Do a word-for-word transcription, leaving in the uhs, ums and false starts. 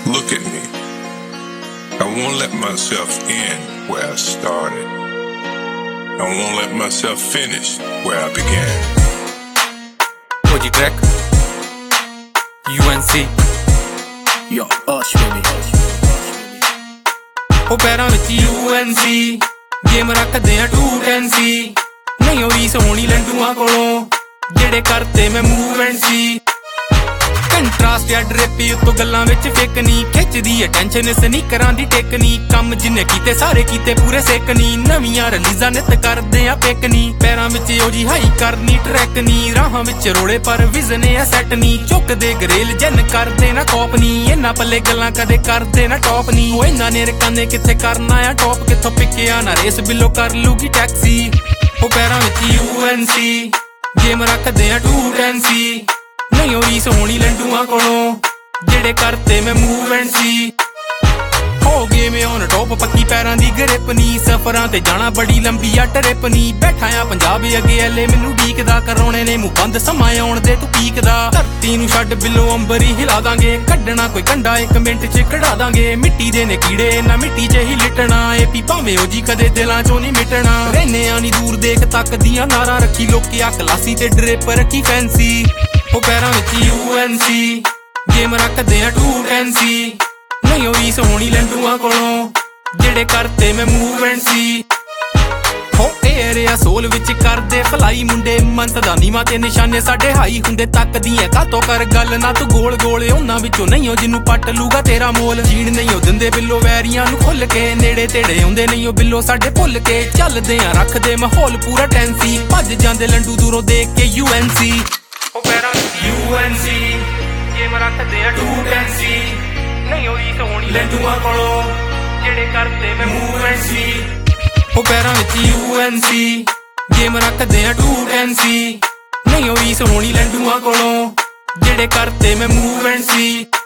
Look at me. I won't let myself end where I started. I won't let myself finish where I began. O G track U N C Yo, hush baby. ਉਹ ਪੈਰਾਂ ਵਿੱਚ U N C game ਰੱਖਦੇ ਆ to ten ਸੀ ਨਹੀਂ ਹੋਈ ਸੋਹਣੀ ਲੰਡੂਆਂ ਕੋਲੋਂ ਜਿਹੜੇ ਕਰਤੇ ਮੈਂ ਮੂਵਮੈਂਟ ਸੀ ਕੰਟਰਾਸਟ ਆ ਡਰੇਪੀ ਉੱਤੋਂ ਗੱਲਾਂ ਵਿੱਚ ਫੇਕ ਨਹੀਂ ਖਿੱਚਦੀ ਅਟੈਂਸ਼ਨ ਸਨੀਕਰਾਂ ਦੀ ਟੇਕ ਨਹੀਂ ਕੰਮ ਜਿੰਨੇ ਕੀਤੇ ਸਾਰੇ ਕੀਤੇ ਪੂਰੇ ਸੇਕ ਨਹੀਂ ਨਵੀਆਂ ਰਿਲੀਜ਼ਾਂ ਨਿੱਤ ਕਰਦੇ ਆ ਪਿਕ ਨਹੀਂ ਪੈਰਾਂ ਵਿੱਚ ਉਹ ਜੀ ਹਾਈ ਕਰਨੀ ਟਰੈਕ ਨਹੀਂ ਰਾਹਾਂ ਵਿੱਚ ਰੋੜੇ ਪਰ ਵਿਜ਼ਨ ਆ ਸੈੱਟ ਨਹੀਂ ਚੁੱਕਦੇ ਗਰੇਲ ਜਨ ਕਰਦੇ ਨਾ ਕੋਪ ਨਹੀਂ ਇਹਨਾਂ ਪੱਲੇ ਗੱਲਾਂ ਕਦੇ ਕਰਦੇ ਨਾ ਟੌਪ ਨਹੀਂ ਉਹ ਇਹਨਾਂ ਨੇ ਰਕਾਨੇ ਕਿੱਥੇ ਕਰਨਾ ਆ ਟੌਪ ਕਿੱਥੋਂ ਪਿੱਕਿਆ ਨਾ ਰੇਸ ਬਿੱਲੋ ਕਰ ਲੂਗੀ ਟੈਕਸੀ ਉਹ ਪੈਰਾਂ ਵਿੱਚ U N C ਗੇਮ ਰੱਖਦੇ ਆ ਟੂ ਟੈਨ ਸੀ ਨਹੀਂ ਹੋਈ ਸੋਹਣੀ ਲੰਡੂਆਂ ਕੋਲੋਂ ਜਿਹੜੇ ਕਰਤੇ ਮੈਂ ਮੂਵਮੈਂਟ ਸੀ ਹੋ ਗਏ ਮੈਂ ਔਨ ਟੌਪ ਪੱਕੀ ਪੈਰਾਂ ਦੀ ਗ੍ਰਿਪ ਨੀ ਸਫਰਾਂ ਤੇ ਜਾਣਾ ਬੜੀ ਲੰਬੀ ਆ ਟ੍ਰਿਪ ਨੀ ਬੈਠਾ ਆ ਪੰਜਾਬ ਅੱਗੇ ਐਲੇ ਮੈਨੂੰ ਢੀਕਦਾ ਕਰਾਉਣੇ ਨੇ ਮੂੰਹ ਬੰਦ ਸਮਾਂ ਆਉਣ ਦੇ ਤੂੰ ਪੀਕ ਦਾ ਧਰਤੀ ਨੂੰ ਛੱਡ ਬਿੱਲੋ ਅੰਬਰ ਹੀ ਹਿਲਾ ਦਾਂਗੇ ਕੱਢਣਾ ਕੋਈ ਕੰਡਾ ਇੱਕ ਮਿੰਟ ਚ ਕਢਾ ਦਾਂਗੇ ਮਿੱਟੀ ਦੇ ਨੇ ਕੀੜੇ ਨਾ ਮਿੱਟੀ ਚ ਹੀ ਲਿਟਣਾ ਏ ਪੀ ਭਾਵੇਂ ਉਹ ਜੀ ਕਦੇ ਦਿਲਾਂ ਚੋਂ ਨਹੀਂ ਮਿਟਣਾ ਰਹਿਨੇ ਆ ਨੀ ਦੂਰ ਦੇਖ ਤੱਕਦੀਆਂ ਨਾਰਾਂ ਰੱਖੀ ਲੋਕੀ ਆ ਕਲਾਸੀ ਤੇ ਡ੍ਰਿਪ ਰੱਖੀ ਫੈਂਸੀ ਉਹ ਪੈਰਾਂ ਵਿੱਚ U N C ਗੇਮ ਰੱਖਦੇ ਆ ਟੂ ਟੈਨ ਸੀ ਨਹੀਂ ਹੋਈ ਸੋਹਣੀ ਲੰਡੂਆਂ ਕੋਲੋਂ ਜਿਹੜੇ ਕਰਤੇ ਮੈਂ ਮੂਵਮੈਂਟ ਸੀ ਹੋ ਏਰਿਆ ਸੋਲ ਵਿੱਚ ਕਰਦੇ ਭਲਾਈ ਮੁੰਡੇ ਮੰਤ ਦਾ ਨੀਵਾਂ ਤੇ ਨਿਸ਼ਾਨੇ ਸਾਡੇ ਹਾਈ ਹੁੰਦੇ ਤੱਕਦੀਆਂ ਕਾਤੋਂ ਕਰ ਗੱਲ ਨਾ ਤੂੰ ਗੋਲ ਗੋਲ ਉਹਨਾਂ ਵਿੱਚੋਂ ਨਹੀਂ ਹੋ ਜਿਹਨੂੰ ਪੱਟ ਲੂਗਾ ਤੇਰਾ ਮੋਲ ਜੀਣ ਨਹੀਂ ਉਹ ਦਿੰਦੇ ਬਿੱਲੋ ਵੈਰੀਆਂ ਨੂੰ ਖੁੱਲ ਕੇ ਨੇੜੇ ਤੇੜੇ ਆਉਂਦੇ ਨਹੀਂ ਉਹ ਬਿੱਲੋ ਸਾਡੇ ਭੁੱਲ ਕੇ ਚੱਲਦੇ ਆ ਰੱਖਦੇ ਮਾਹੌਲ ਪੂਰਾ ਟੈਂਸੀ ਭੱਜ ਜਾਂਦੇ ਲੰਡੂ ਦੂਰੋਂ ਦੇਖ ਕੇ U N C ਉਹ ਪੈਰਾਂ U N C ਗੇਮ ਰੱਖਦੇ ਆ ਟੂ ਟੈਨ ਸੀ ਨਹੀਂ ਹੋਈ ਸੋਹਣੀ ਲੰਡੂਆਂ ਕੋਲੋਂ ਜਿਹੜੇ ਕਰਤੇ ਮੈਂ ਮੂਵਮੈਂਟ ਸੀ ਉਹ ਪੈਰਾਂ ਵਿੱਚ U N C ਗੇਮ ਰੱਖਦੇ ਆ ਟੂ ਟੈਨ ਸੀ ਨਹੀਂ ਹੋਈ ਸੋਹਣੀ ਲੰਡੂਆਂ ਕੋਲੋਂ ਜਿਹੜੇ ਕਰਤੇ ਮੈਂ ਮੂਵਮੈਂਟ ਸੀ